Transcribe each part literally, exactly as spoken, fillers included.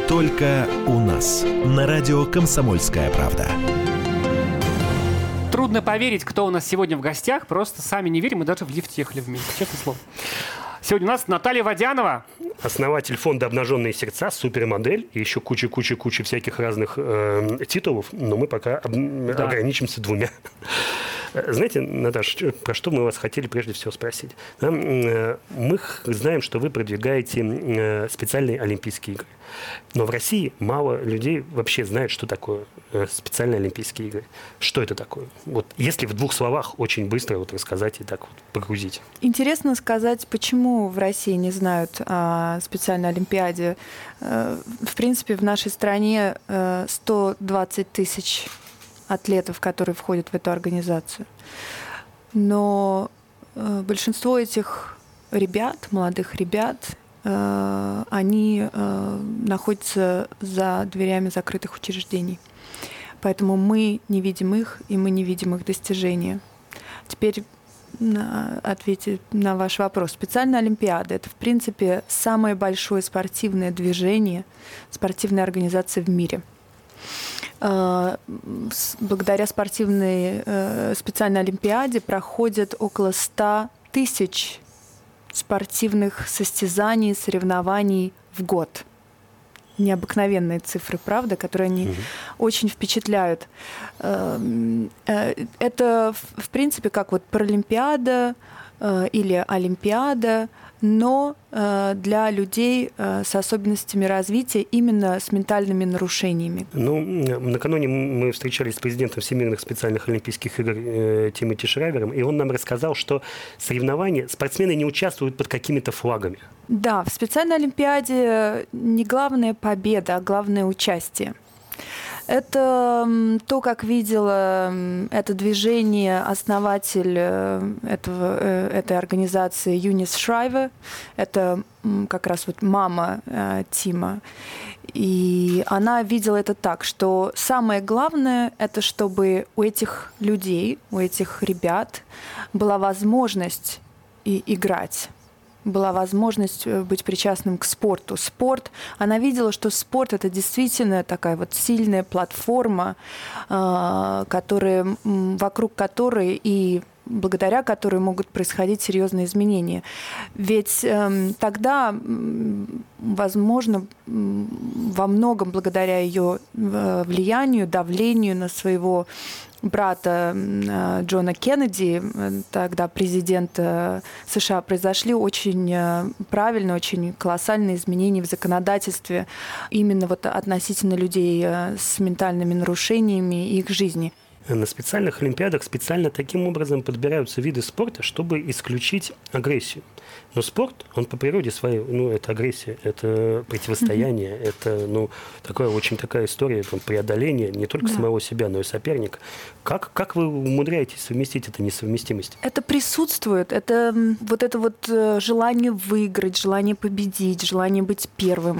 Только у нас. На радио «Комсомольская правда». Трудно поверить, кто у нас сегодня в гостях. Просто сами не верим, мы даже в лифте ехали вместе, честное слово. Сегодня у нас Наталья Водянова. Основатель фонда «Обнаженные сердца», супермодель и еще куча-куча-куча всяких разных э, титулов, но мы пока об... да. ограничимся двумя. Знаете, Наташа, про что мы вас хотели прежде всего спросить? Мы знаем, что вы продвигаете специальные Олимпийские игры. Но в России мало людей вообще знают, что такое специальные Олимпийские игры. Что это такое? Вот, если в двух словах очень быстро вот рассказать и так вот погрузить. Интересно сказать, почему в России не знают о специальной Олимпиаде. В принципе, в нашей стране сто двадцать тысяч атлетов, которые входят в эту организацию. Но э, большинство этих ребят, молодых ребят, э, они э, находятся за дверями закрытых учреждений. Поэтому мы не видим их, и мы не видим их достижения. Теперь на, ответить на ваш вопрос. Специальная Олимпиада — это, в принципе, самое большое спортивное движение, спортивная организация в мире. Благодаря спортивной специальной Олимпиаде проходят около ста тысяч спортивных состязаний, соревнований в год. Необыкновенные цифры, правда, которые они mm-hmm. очень впечатляют. Это, в принципе, как вот Паралимпиада или Олимпиада, но э, для людей э, с особенностями развития, именно с ментальными нарушениями. Ну, накануне мы встречались с президентом Всемирных специальных Олимпийских игр э, Тимоти Шрайвером, и он нам рассказал, что соревнования, спортсмены не участвуют под какими-то флагами. Да, в специальной Олимпиаде не главная победа, а главное участие. Это то, как видела это движение основатель этого, этой организации Юнис Шрайвер. Это как раз вот мама Тима. И она видела это так, что самое главное – это чтобы у этих людей, у этих ребят была возможность и играть. Была возможность быть причастным к спорту. Спорт, она видела, что спорт – это действительно такая вот сильная платформа, которая, вокруг которой и благодаря которой могут происходить серьезные изменения. Ведь э, тогда, возможно, во многом благодаря ее влиянию, давлению на своего брата Джона Кеннеди, тогда президента США, произошли очень правильные, очень колоссальные изменения в законодательстве именно вот относительно людей с ментальными нарушениями и их жизни. На специальных олимпиадах специально таким образом подбираются виды спорта, чтобы исключить агрессию. Но спорт, он по природе своей, ну, это агрессия, это противостояние, mm-hmm. это, ну, такая очень такая история там, преодоления не только да. самого себя, но и соперника. Как, как вы умудряетесь совместить эту несовместимость? Это присутствует, это вот это вот желание выиграть, желание победить, желание быть первым.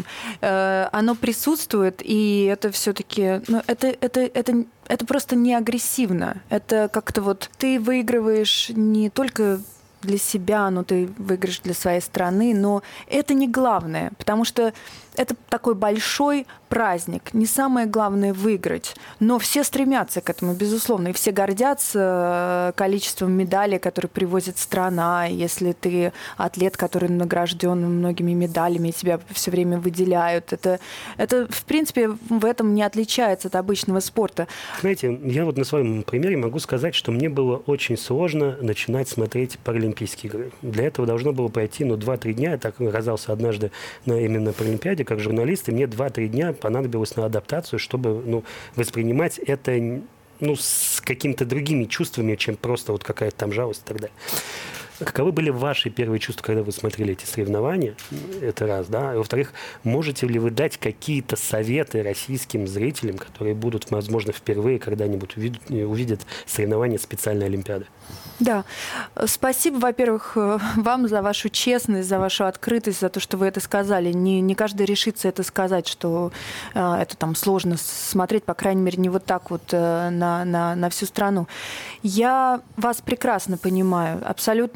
Оно присутствует, и это все-таки, ну, это, это, это, это просто не агрессивно. Это как-то вот ты выигрываешь не только для себя, но ты выиграешь для своей страны, но это не главное, потому что это такой большой праздник. Не самое главное выиграть, но все стремятся к этому, безусловно, и все гордятся количеством медалей, которые привозит страна. Если ты атлет, который награжден многими медалями, и тебя все время выделяют, это, это, в принципе, в этом не отличается от обычного спорта. Знаете, я вот на своем примере могу сказать, что мне было очень сложно начинать смотреть Паралимпийские игры. Для этого должно было пройти, ну, два-три дня. Я так оказался однажды на именно Паралимпиаде, как журналист, и мне два-три дня понадобилось на адаптацию, чтобы, ну, воспринимать это, ну, с какими-то другими чувствами, чем просто вот какая-то там жалость и так далее. Каковы были ваши первые чувства, когда вы смотрели эти соревнования? Это раз, да. И, во-вторых, можете ли вы дать какие-то советы российским зрителям, которые будут, возможно, впервые когда-нибудь увидят, увидят соревнования специальной Олимпиады? Да. Спасибо, во-первых, вам за вашу честность, за вашу открытость, за то, что вы это сказали. Не, не каждый решится это сказать, что э, это там сложно смотреть, по крайней мере, не вот так вот э, на, на, на всю страну. Я вас прекрасно понимаю, абсолютно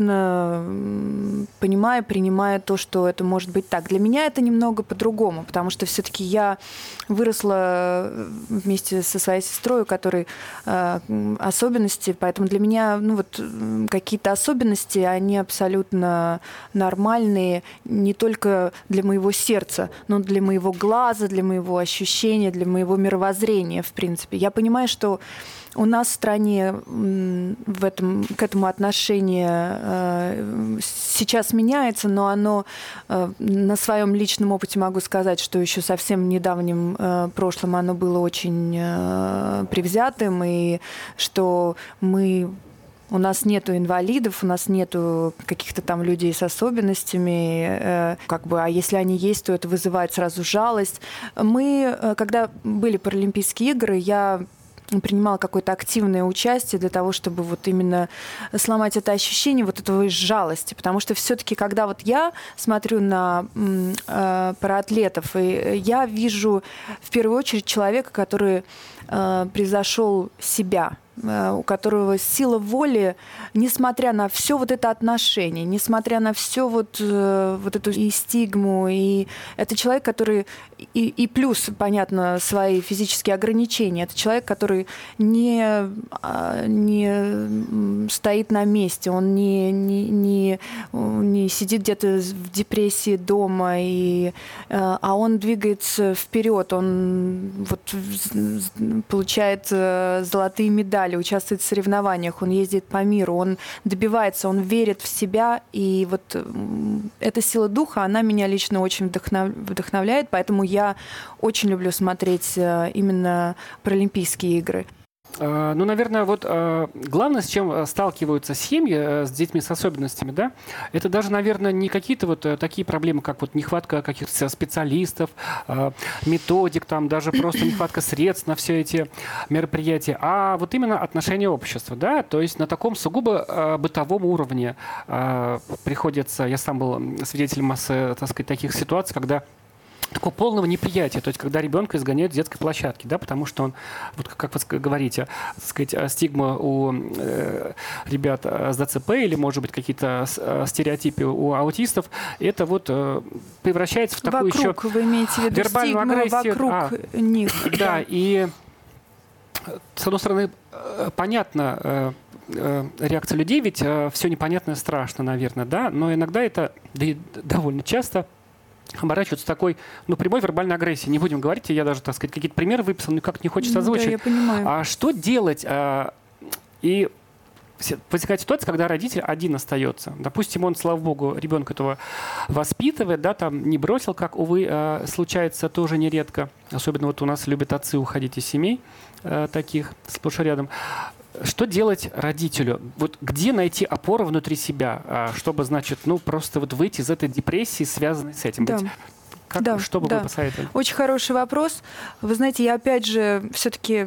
абсолютно понимаю, принимаю то, что это может быть так. Для меня это немного по-другому, потому что все-таки я выросла вместе со своей сестрой, у которой э, особенности, поэтому для меня ну, вот, какие-то особенности, они абсолютно нормальные не только для моего сердца, но для моего глаза, для моего ощущения, для моего мировоззрения, в принципе. Я понимаю, что у нас в стране в этом, к этому отношение э, сейчас меняется, но оно э, на своем личном опыте могу сказать, что еще совсем в недавнем э, прошлом оно было очень э, превзятым, и что мы... У нас нету инвалидов, у нас нету каких-то там людей с особенностями, э, как бы, а если они есть, то это вызывает сразу жалость. Мы, э, когда были Паралимпийские игры, я принимала какое-то активное участие для того, чтобы вот именно сломать это ощущение вот этого жалости. Потому что все-таки, когда вот я смотрю на э, параатлетов, и я вижу в первую очередь человека, который э, превзошел себя, у которого сила воли, несмотря на все вот это отношение, несмотря на все вот, вот эту и стигму, и это человек, который и, и плюс, понятно, свои физические ограничения. Это человек, который не, не стоит на месте, он не, не, не, не сидит где-то в депрессии дома, и, а он двигается вперед, он вот получает золотые медали, участвует в соревнованиях, он ездит по миру, он добивается, он верит в себя, и вот эта сила духа, она меня лично очень вдохнов... вдохновляет, поэтому я очень люблю смотреть именно Паралимпийские игры. Ну, наверное, вот главное, с чем сталкиваются семьи с детьми с особенностями, да, это даже, наверное, не какие-то вот такие проблемы, как вот нехватка каких-то специалистов, методик, там, даже просто нехватка средств на все эти мероприятия, а вот именно отношение общества, да, то есть на таком сугубо бытовом уровне приходится, я сам был свидетелем массы, так сказать, таких ситуаций, когда такого полного неприятия, то есть когда ребенка изгоняют с детской площадки, да, потому что он, вот как вы говорите, так сказать, стигма у э, ребят с ДЦП или, может быть, какие-то стереотипы у аутистов, это вот э, превращается в такую вокруг, еще вы имеете в виду вербальную стигму агрессию. Вокруг а, них. Да, и с одной стороны, понятно, э, э, реакция людей, ведь э, все непонятное страшно, наверное, да, но иногда это, да и довольно часто оборачиваются такой, ну, прямой вербальной агрессией. Не будем говорить, я даже, так сказать, какие-то примеры выписал, но как не хочется озвучить. Да, я понимаю. А что делать? А, и возникает ситуация, когда родитель один остается. Допустим, он, слава богу, ребенка этого воспитывает, да, там не бросил, как, увы, а, случается тоже нередко. Особенно вот у нас любят отцы уходить из семей а, таких, сплошь и рядом. Что делать родителю? Вот где найти опору внутри себя, чтобы, значит, ну, просто вот выйти из этой депрессии, связанной с этим? Да. Как, да, что бы да. вы посоветовали? Очень хороший вопрос. Вы знаете, я опять же, все-таки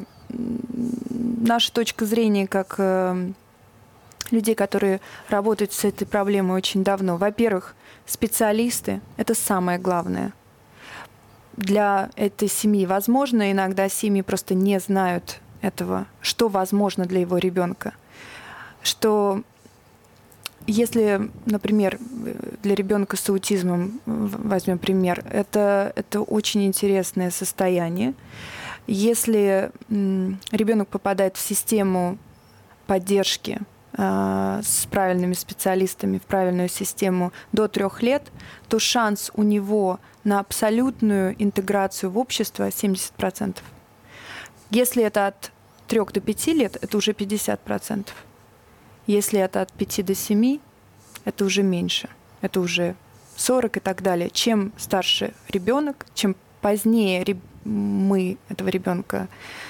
наша точка зрения как э, людей, которые работают с этой проблемой очень давно. Во-первых, специалисты – это самое главное для этой семьи. Возможно, иногда семьи просто не знают этого, что возможно для его ребенка. Что если, например, для ребенка с аутизмом, возьмем пример, это, это очень интересное состояние. Если ребенок попадает в систему поддержки э, с правильными специалистами, в правильную систему до трех лет, то шанс у него на абсолютную интеграцию в общество семьдесят процентов. Если это от трёх до пяти лет, это уже пятьдесят процентов. Если это от пяти до семи, это уже меньше. Это уже сорок и так далее. Чем старше ребенок, чем позднее мы этого ребенка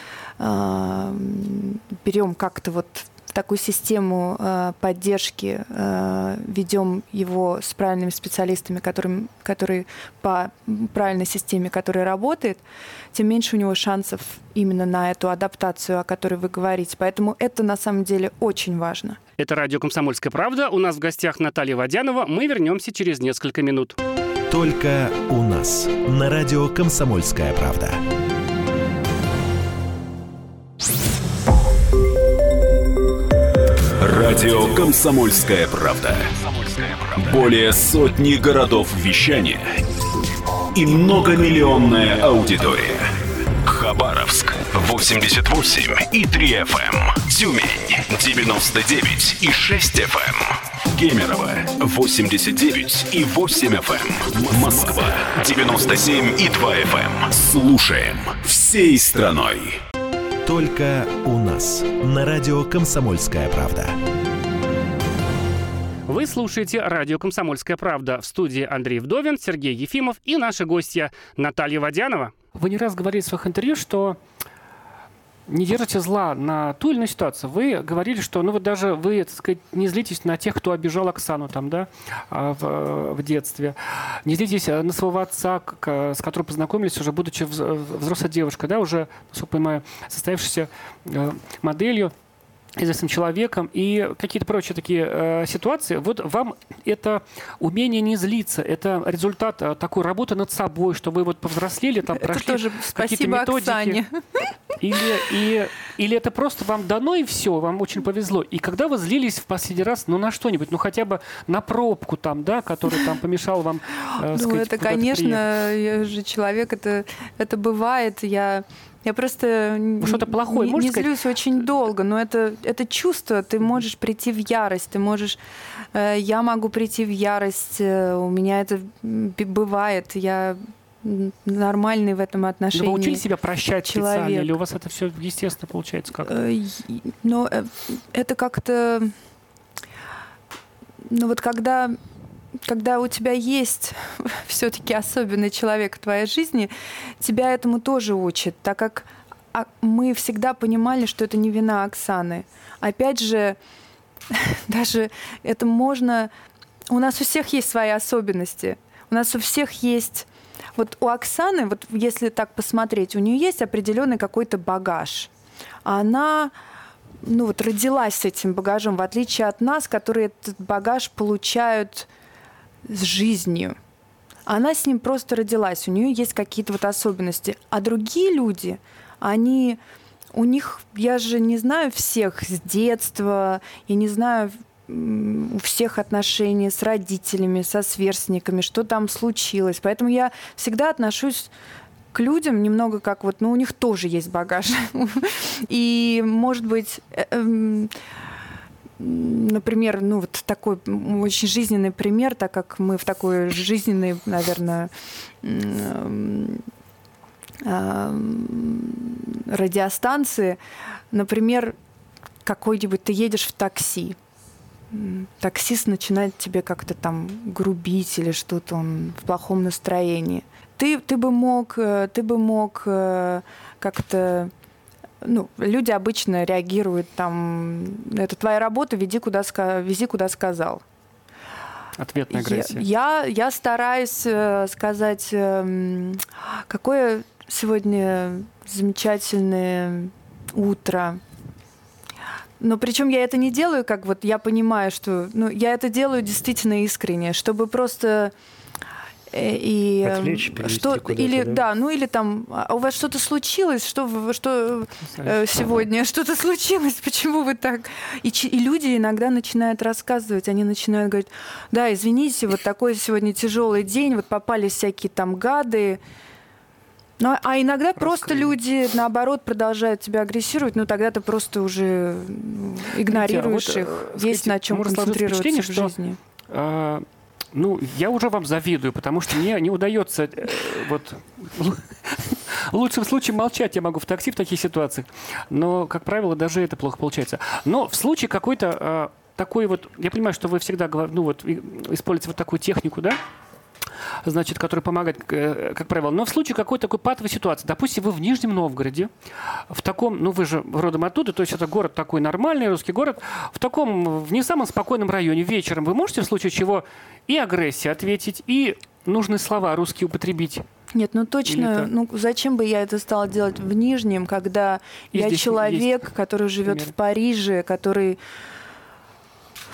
э, берем как-то вот в такую систему э, поддержки, э, ведем его с правильными специалистами, которым, которые по правильной системе, которая работает, тем меньше у него шансов именно на эту адаптацию, о которой вы говорите. Поэтому это на самом деле очень важно. Это радио «Комсомольская правда». У нас в гостях Наталья Водянова. Мы вернемся через несколько минут. Только у нас. На радио «Комсомольская правда». Радио «Комсомольская правда». Более сотни городов вещания и многомиллионная аудитория. Хабаровск восемьдесят восемь и три эф эм, Тюмень девяносто девять и шесть эф эм, Кемерово восемьдесят девять и восемь эф эм, Москва девяносто семь и два эф эм. Слушаем всей страной. Только у нас на радио «Комсомольская правда». Вы слушаете радио «Комсомольская правда». В студии Андрей Вдовин, Сергей Ефимов и наши гостья Наталья Водянова. Вы не раз говорили в своих интервью, что не держите зла на ту или иную ситуацию. Вы говорили, что ну вот даже вы, так сказать, не злитесь на тех, кто обижал Оксану там, да, в, в детстве. Не злитесь на своего отца, с которым познакомились уже будучи взрослой девушкой, да, уже, насколько понимаю, состоявшейся моделью, известным человеком и какие-то прочие такие э, ситуации. Вот вам это умение не злиться, это результат э, такой работы над собой, что вы вот повзрослели, там это прошли тоже какие-то методики. Оксане. Или, и, или это просто вам дано и все, вам очень повезло. И когда вы злились в последний раз, ну на что-нибудь, ну хотя бы на пробку там, да, которая там помешала вам, э, ну, сказать, это, конечно, я же человек, это, это бывает, я... Я просто что-то плохое, не, не злюсь очень долго, но это, это чувство, ты можешь прийти в ярость, ты можешь, э, я могу прийти в ярость, э, у меня это бывает, я нормальный в этом отношении. Но вы учили себя прощать человек. Специально, или у вас это все естественно получается как-то? Э, но это как-то, ну вот когда... Когда у тебя есть все-таки особенный человек в твоей жизни, тебя этому тоже учат, так как мы всегда понимали, что это не вина Оксаны. Опять же, даже это можно... У нас у всех есть свои особенности. У нас у всех есть... Вот у Оксаны, вот если так посмотреть, у нее есть определенный какой-то багаж. Она... ну вот родилась с этим багажом, в отличие от нас, которые этот багаж получают с жизнью. Она с ним просто родилась, у нее есть какие-то вот особенности. А другие люди, они, у них, я же не знаю всех с детства, я не знаю у всех отношений с родителями, со сверстниками, что там случилось. Поэтому я всегда отношусь к людям немного как вот, ну, у них тоже есть багаж. И, может быть, например, ну вот такой очень жизненный пример, так как мы в такой жизненной, наверное, радиостанции, например, какой-нибудь ты едешь в такси, таксист начинает тебе как-то там грубить или что-то, он в плохом настроении. Ты, ты бы мог, ты бы мог как-то... Ну, люди обычно реагируют там, это твоя работа, веди куда, вези куда сказал. Ответная агрессия. Я, я стараюсь сказать, какое сегодня замечательное утро. Но причем я это не делаю, как вот я понимаю, что... Ну, я это делаю действительно искренне, чтобы просто... И отвлечь, что или да? да, ну или там, а у вас что-то случилось, что что э, сегодня что-то случилось, почему вы так? И, и люди иногда начинают рассказывать, они начинают говорить, да, извините, вот такой сегодня тяжелый день, вот попались всякие там гады. Ну, а иногда Раскрыли. Просто люди, наоборот, продолжают тебя агрессировать, ну тогда ты просто уже игнорируешь Видите, а вот, их, есть на чем концентрироваться в жизни. Что, Ну, я уже вам завидую, потому что мне не удается, э, вот, в лучшем случае молчать я могу в такси в таких ситуациях, но, как правило, даже это плохо получается. Но в случае какой-то э, такой вот, я понимаю, что вы всегда, ну, вот, используете вот такую технику, да, значит, которая помогает, э, как правило, но в случае какой-то такой патовой ситуации, допустим, вы в Нижнем Новгороде, в таком, ну, вы же родом оттуда, то есть это город такой нормальный, русский город, в таком, в не самом спокойном районе вечером вы можете в случае чего и агрессии ответить, и нужные слова русские употребить? Нет, ну точно, ну зачем бы я это стала делать в Нижнем, когда и я человек, есть который живет примеры. В Париже, который...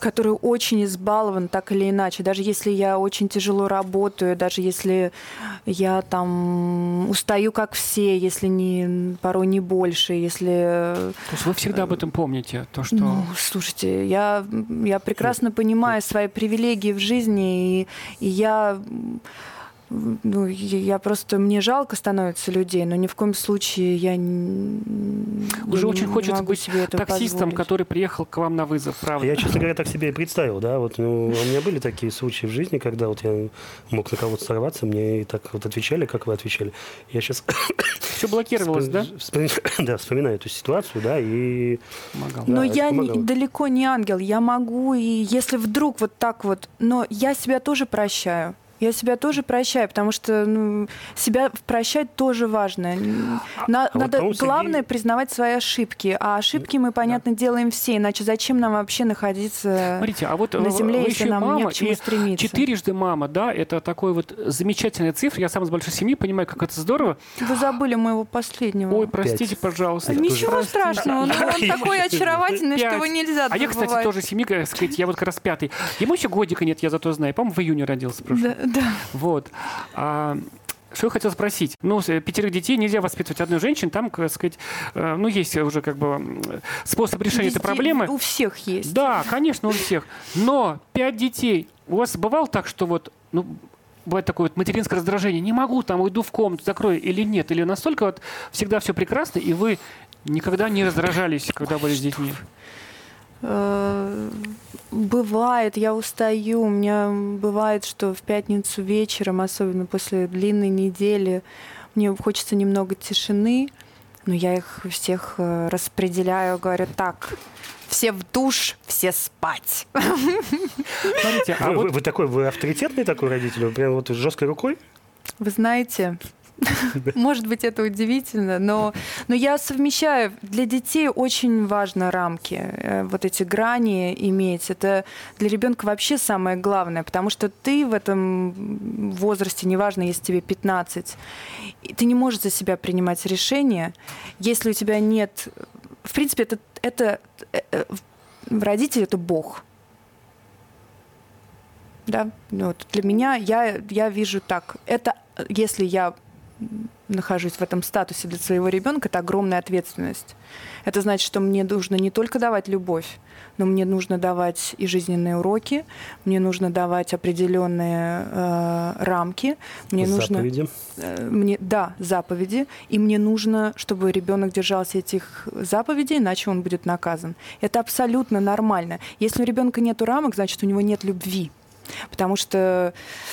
который очень избалован так или иначе. Даже если я очень тяжело работаю, даже если я там устаю, как все, если не, порой не больше, если... То есть вы всегда об этом помните? То, что... Ну, слушайте, я, я прекрасно понимаю свои привилегии в жизни, и, и я... Ну, я просто... Мне жалко становится людей, но ни в коем случае я не... Уже я очень не хочется могу быть себе этого таксистом, позволить. который приехал к вам на вызов, правда? Я, честно говоря, так себе и представил, да, вот ну, у меня были такие случаи в жизни, когда вот я мог на кого-то сорваться, мне и так вот отвечали, как вы отвечали. Я сейчас... Все блокировалось, да? Да, вспоминаю эту ситуацию, да, и... Помогал. Но Да, я это не- помогало. далеко не ангел, я могу, и если вдруг вот так вот, но я себя тоже прощаю. Я себя тоже прощаю, потому что ну, себя прощать тоже важно. На- А вот, надо по-моему, Сергей- главное признавать свои ошибки. А ошибки мы, понятно, делаем все, иначе зачем нам вообще находиться Смотрите, а вот на земле, вы если еще нам не мама, к чему и стремиться? четырежды мама, да, это такой вот замечательная цифра. Я сам из большой семьи, понимаю, как это здорово. Вы забыли моего последнего. Ой, простите, пожалуйста. Ничего Простите. страшного, но он такой очаровательный, что Пять. его нельзя А я, кстати, забывать. тоже семьи, так сказать, я вот как раз пятый. Ему еще годика нет, я зато знаю. По-моему, в июне родился в прошлом. Да, да. Вот. А, что я хотел спросить? Ну, с- пятерых детей нельзя воспитывать одной женщиной. Там, так сказать, э, ну, есть уже как бы м, способ решения Везде- этой проблемы. У всех есть. Да, конечно, у всех. Но пять детей. У вас бывало так, что вот, ну, бывает такое вот материнское раздражение. Не могу, там, уйду в комнату, закрою или нет. Или настолько вот всегда все прекрасно, и вы никогда не раздражались, когда были с детьми. Э, Бывает, я устаю. У меня бывает, что в пятницу вечером, особенно после длинной недели, мне хочется немного тишины, но я их всех э, распределяю, говорю, так, все в душ, все спать. Смотрите, а Вы, вот вы- вы такой, вы авторитетный такой родитель? Вы прям вот с жесткой рукой? Вы знаете, может быть, это удивительно, но, но я совмещаю. Для детей очень важно рамки, э, вот эти грани иметь. Это для ребенка вообще самое главное, потому что ты в этом возрасте, неважно, если тебе пятнадцать, и ты не можешь за себя принимать решения, если у тебя нет... В принципе, это, это э, э, родитель — это Бог. Да, ну вот для меня я, я вижу так. Это если я нахожусь в этом статусе для своего ребенка, это огромная ответственность. Это значит, что мне нужно не только давать любовь, но мне нужно давать и жизненные уроки, мне нужно давать определенные э, рамки, мне Заповеди. нужно, э, мне, да, заповеди, и мне нужно, чтобы ребенок держался этих заповедей, иначе он будет наказан. Это абсолютно нормально. Если у ребенка нет рамок, значит, у него нет любви. Потому что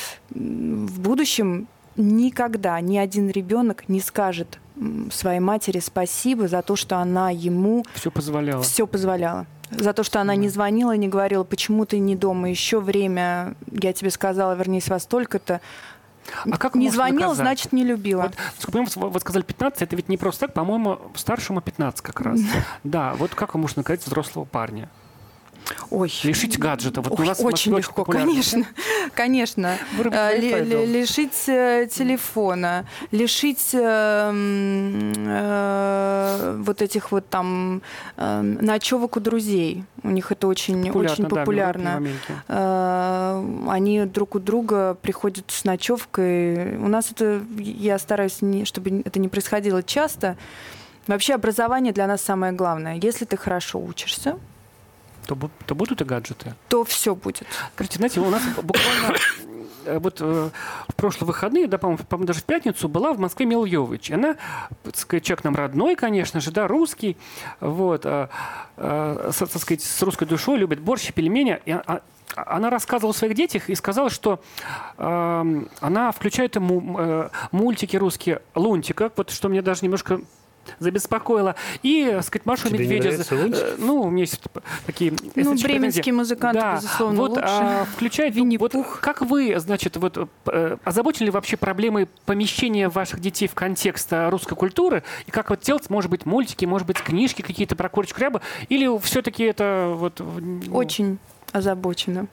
в будущем никогда ни один ребенок не скажет своей матери спасибо за то, что она ему все позволяло. все позволяла. За то, что она не звонила, не говорила, почему ты не дома, еще время, я тебе сказала, вернись во столько-то. А как не можно звонила, наказать? значит, не любила. Вот, сколько, вы вы сказали пятнадцать, это ведь не просто так, по-моему, старшему пятнадцать как раз. Да, вот как можно наказать взрослого парня? Ой. Лишить гаджета. Вот у Ой, нас в очень Москве легко, популярно. конечно. Конечно. Вырубить Э, Wi-Fi ли- ли- дома. Лишить э, телефона, лишить э, м, э, вот этих вот там э, ночевок у друзей. У них это очень, Популярно, очень да, в Европе и в популярно. Америке. Э, Они друг у друга приходят с ночевкой. У нас это, я стараюсь, не, чтобы это не происходило часто. Вообще образование для нас самое главное. Если ты хорошо учишься, То, бу- то будут и гаджеты. то все будет. Скажите, знаете, у нас буквально э, вот э, в прошлые выходные, да, по-моему, по-моему, даже в пятницу была в Москве Мила Йовович. Она, так сказать, человек нам родной, конечно же, да, русский, вот, э, э, с, так сказать, с русской душой, любит борщ, пельмени. И, а, она рассказывала о своих детях и сказала, что э, она включает ему э, мультики русские «Лунтика», вот что мне даже немножко забеспокоило. И, так сказать, Машу Тебе не Медведя. нравится «Лунтик»? э, Ну, у меня есть такие... Ну, эстетические бременские претензии. музыканты, Да. безусловно, Вот, лучше. а, включает... ну, вот Винни-Пух. как вы, значит, вот э, озабочены ли вообще проблемой помещения ваших детей в контекст э, русской культуры? И как вот делать, может быть, мультики, может быть, книжки какие-то про курочку рябу? Или все-таки это вот... ну, Очень озабочена.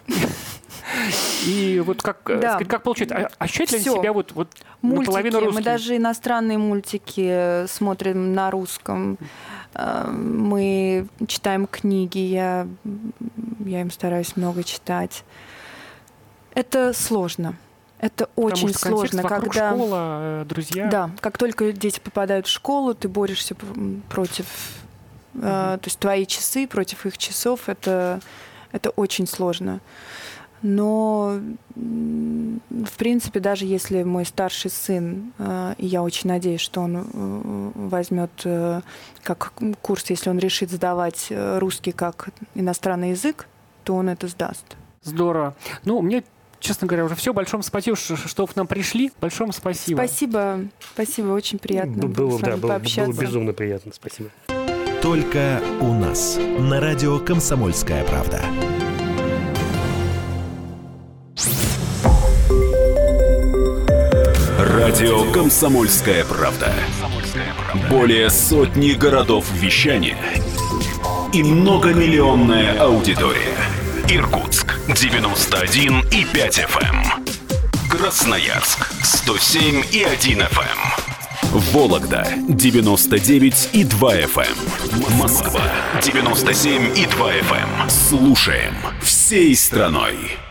И вот как, э, Да. сказать, как получать? А- Ощущает ли Всё. себя вот, вот Мультики, наполовину мы русским? даже иностранные мультики смотрим на русском. Мы читаем книги, я, я им стараюсь много читать. Это сложно. Это очень сложно, когда школа, друзья. Да, как только дети попадают в школу, ты борешься против, mm-hmm. э, то есть твои часы против их часов. Это это очень сложно. Но в принципе, даже если мой старший сын, э, и я очень надеюсь, что он э, возьмет э, как курс, если он решит сдавать русский как иностранный язык, то он это сдаст. Здорово. Ну, мне, честно говоря, уже все. Большое спасибо, что к нам пришли. Большое спасибо. Спасибо. Спасибо. Очень приятно было, с вами да, было, пообщаться. Было безумно приятно. Спасибо. Только у нас. На радио «Комсомольская правда». Радио «Комсомольская правда». Более сотни городов вещания и многомиллионная аудитория. Иркутск девяносто один и пять эф эм, Красноярск сто семь и один эф эм, Вологда девяносто девять и два эф эм, Москва девяносто семь и два эф эм. Слушаем всей страной.